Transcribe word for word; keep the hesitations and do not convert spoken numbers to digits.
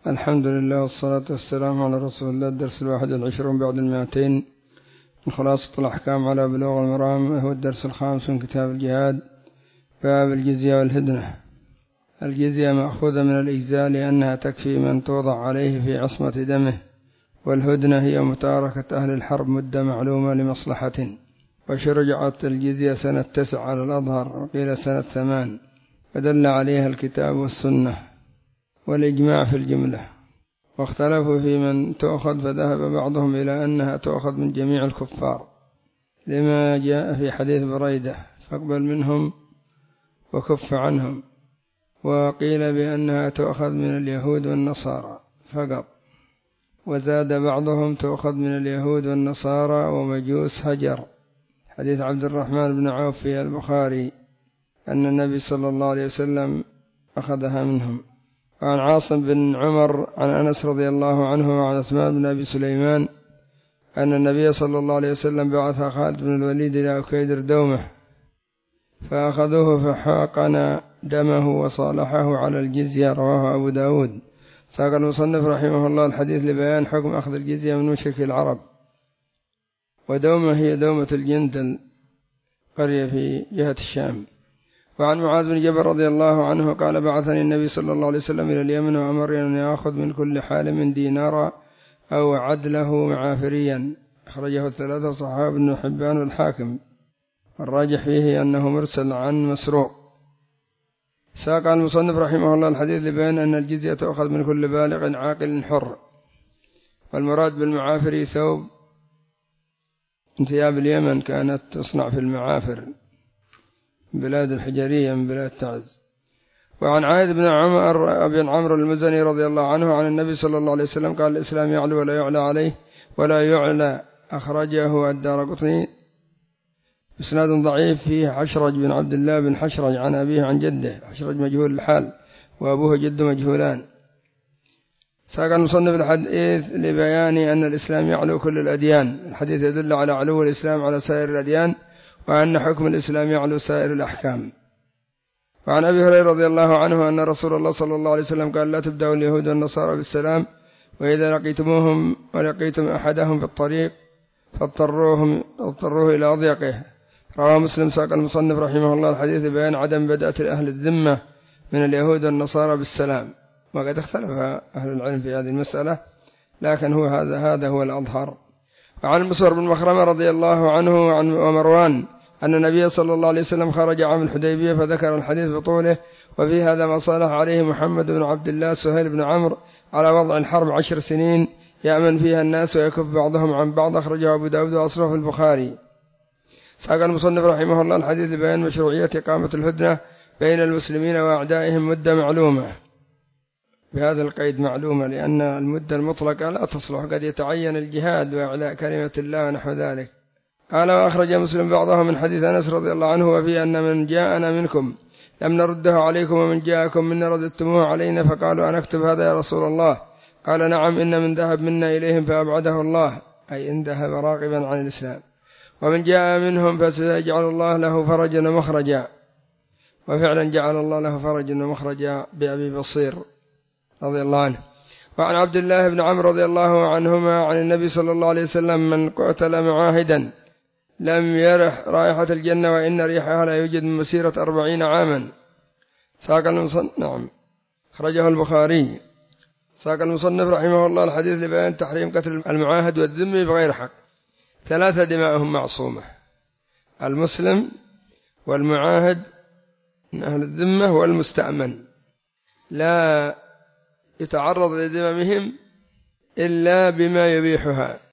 الحمد لله والصلاة والسلام على رسول الله. الدرس الواحد والعشرون بعد المائتين من خلاصة الأحكام على بلوغ المرام، هو الدرس الخامس من كتاب الجهاد، باب الجزية والهدنة. الجزية مأخوذة من الإجزاء لأنها تكفي من توضع عليه في عصمة دمه، والهدنة هي متاركة أهل الحرب مدة معلومة لمصلحة. وشرعت الجزية سنة تسع على الأظهر، وقيل سنة ثمان، ودل عليها الكتاب والسنة والإجماع في الجملة. واختلفوا في من تؤخذ، فذهب بعضهم إلى أنها تؤخذ من جميع الكفار لما جاء في حديث بريدة فاقبل منهم وكف عنهم. وقيل بأنها تؤخذ من اليهود والنصارى فقط. وزاد بعضهم تؤخذ من اليهود والنصارى ومجوس هجر، حديث عبد الرحمن بن عوف في البخاري أن النبي صلى الله عليه وسلم أخذها منهم. وعن عاصم بن عمر عن أنس رضي الله عنه وعن عثمان بن أبي سليمان أن النبي صلى الله عليه وسلم بعث خالد بن الوليد إلى أكيدر دومه، فأخذوه فحاقن دمه وصالحه على الجزية، رواه أبو داود. ساق المصنف رحمه الله الحديث لبيان حكم أخذ الجزية من مشرك العرب. ودومه هي دومة الجندل، قرية في جهة الشام. وعن معاذ بن جبل رضي الله عنه قال بعثني النبي صلى الله عليه وسلم إلى اليمن وأمر أن يأخذ من كل حال دينارا أو عدله معافريا، أخرجه الثلاثة وصححه ابن حبان والحاكم، والراجح فيه أنه مرسل عن مسروق. ساق المصنف رحمه الله الحديث لبيان أن الجزية تؤخذ من كل بالغ عاقل حر، والمراد بالمعافر ثوب من ثياب اليمن كانت تصنع في المعافر، بلاد الحجرية من بلاد تعز. وعن عائد بن عمر بن عمرو المزني رضي الله عنه عن النبي صلى الله عليه وسلم قال الإسلام يعلو ولا يعلى عليه ولا يعلى، أخرجه الدارقطني بإسناد ضعيف فيه حشرج بن عبد الله بن حشرج عن أبيه عن جده، حشرج مجهول الحال وأبوه جد مجهولان. ساق المصنف الحديث لبيان أن الإسلام يعلو كل الأديان، الحديث يدل على علو الإسلام على سائر الأديان، وأن حكم الإسلام يعلو سائر الأحكام. وعن أبي هريرة رضي الله عنه أن رسول الله صلى الله عليه وسلم قال لا تبدأوا اليهود والنصارى بالسلام، وإذا لقيتموهم ولقيتم أحدهم في الطريق فاضطروهم اضطروه إلى أضيقه، رواه مسلم. ساق المصنف رحمه الله الحديث بيان عدم بدأة أهل الذمة من اليهود والنصارى بالسلام، وقد اختلف أهل العلم في هذه المسألة، لكن هو هذا هذا هو الأظهر. وعن المسور بن مخرمة رضي الله عنه وعن ومروان أن النبي صلى الله عليه وسلم خرج عام الحديبية فذكر الحديث بطوله، وفي هذا ما صالح عليه محمد بن عبد الله سهيل بن عمرو على وضع الحرب عشر سنين يأمن فيها الناس ويكف بعضهم عن بعض، أخرجه أبو داود وأصله في البخاري. ساق المصنف رحمه الله الحديث لبيان مشروعية إقامة الهدنة بين المسلمين وأعدائهم مدة معلومة، بهذا القيد معلومة لأن المدة المطلقة لا تصلح، قد يتعين الجهاد وإعلاء كلمة الله ونحو ذلك. قال وأخرج مسلم بعضها من حديث أنس رضي الله عنه وفي أن من جاءنا منكم لم نرده عليكم ومن جاءكم منا رددتموه علينا، فقالوا أنا أكتب هذا يا رسول الله؟ قال نعم، إن من ذهب منا إليهم فأبعده الله، أي إن ذهب راغبا عن الإسلام، ومن جاء منهم فسيجعل الله له فرجا ومخرجا. وفعلا جعل الله له فرجا ومخرجا بأبي بصير رضي الله عنه. وعن عبد الله بن عمرو رضي الله عنهما عن النبي صلى الله عليه وسلم من قتل معاهدا لم يرح رائحة الجنة وإن ريحها لا يوجد من مسيرة أربعين عاما. ساق المصنف نعم أخرجه البخاري. ساق المصنف رحمه الله الحديث لبيان تحريم قتل المعاهد والذمي بغير حق. ثلاثة دماؤهم معصومة، المسلم والمعاهد من أهل الذمة والمستأمن، لا يتعرض لدمائهم إلا بما يبيحها.